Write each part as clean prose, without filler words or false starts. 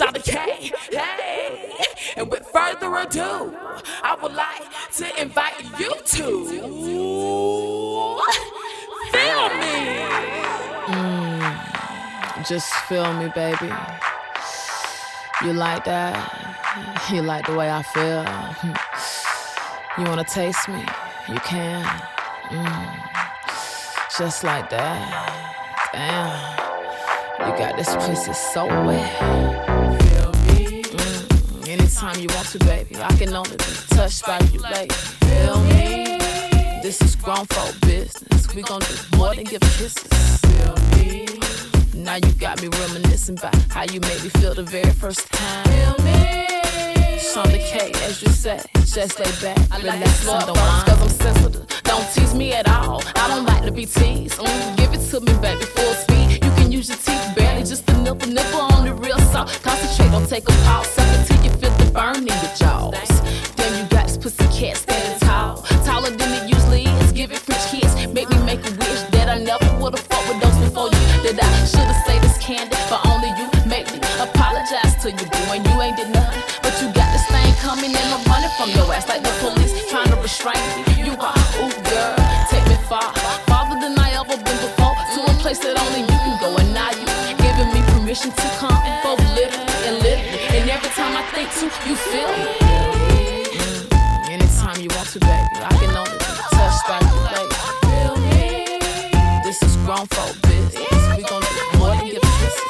Shawty K, hey. And with further ado, I would like to invite you to feel me. Just feel me, baby. You like that? You like the way I feel? You wanna taste me? You can. Just like that. Damn. You got this pussy so wet. Feel me. Anytime you want to, baby. I can only be touched by you, baby. Feel me. This is grown folk business. We gon' do more than give kisses. Feel me. Now you got me reminiscing about how you made me feel the very first time. Feel me. Shawty K, as you say, just lay back, relax and don't mind. Cause I'm sensitive, don't tease me at all. I don't like to be teased. Give it to me, baby, full speed. You can use your teeth, barely just a nipple on the real soft. Concentrate, don't take a pause. Suck it till you feel the burn in your jaws. Then you got this pussy cat standing tall, taller than it usually is. Give it French kiss, make me make a wish that I never would've fought with those before you. That I should've saved this candy, but only you make me apologize to you, boo. And you ain't did nothing, but you got this thing coming and I'm running from your ass like the police trying to restrain me. You are, ooh girl, take me far, farther than I ever been before, to a place that only you can go. And now you giving me permission to come, both literally and literally. And every time I think to, you feel me. Anytime you want to, baby, I can only be touched by you, baby. Feel me. This is grown folk business. We gon' do more than give kisses.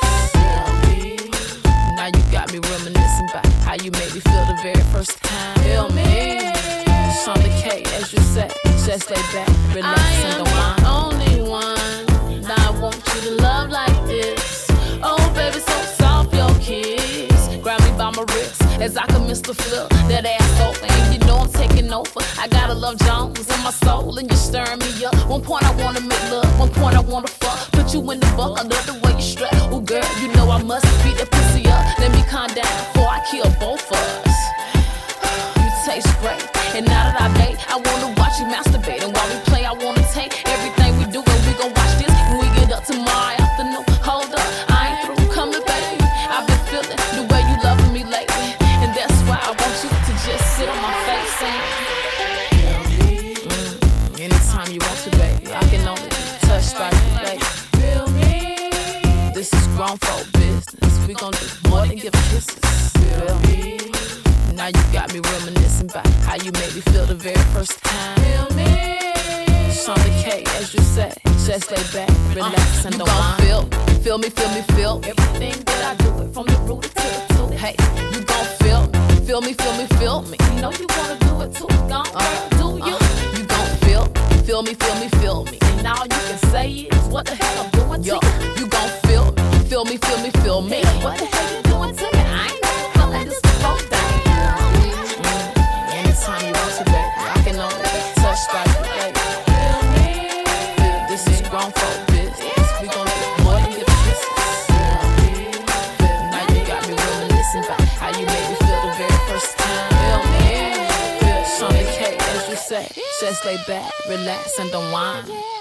Now you got me reminiscing about how you made me feel the very first time. Feel me. Shawty K, as you say, just lay back, relax and don't mind. I am the only one. Now I want you to love like this. Oh baby, so soft your kiss. Grab me by my wrist as I commence to flip that ass open. And you know I'm taking over. I gotta love Jones in my soul, and you're stirring me up. One point I wanna make love, one point I wanna fuck. Put you in the buck, I love the way you strut. Oh girl, you know I must beat that pussy up. Let me calm down before I kill both of us. You taste great, and now that I date, I wanna watch you masturbate. And while we play, I wanna take everything we do, and we gon' watch this when we get up tomorrow afternoon. Hold up, I ain't through, come to baby. I've been feeling the way you loving me lately, and that's why I want you to just sit on my face and anytime you want to, baby, I can only be touched by you, baby. Feel me. This is grown folk business. We gon' do more than give kisses. Feel me. Now you got me reminiscing about how you made me feel the very first time. Feel me. Shawty K, as you say, just lay back, relax and don't mind. Feel me, feel me, feel me. Everything that I do it from the root to the tooth. Hey, you gon' feel me, feel me, feel me, feel me. You know you wanna do it too, girl, do you? You gon' feel me, feel me, feel me. And all you can say is what the hell I'm doing to Yo, you. you gon' feel me, feel me, feel me, feel me. Hey, what the hell you doing to me? I ain't never felt like this before, thing. Anytime you want to, baby, I can only be touched by you, baby. Feel me. This is grown folk business. We gon' do more than give kisses. Now you got me reminiscing about how you made me feel the very first time. Feel me. Shawty K, as you say, just lay back, relax and don't whine.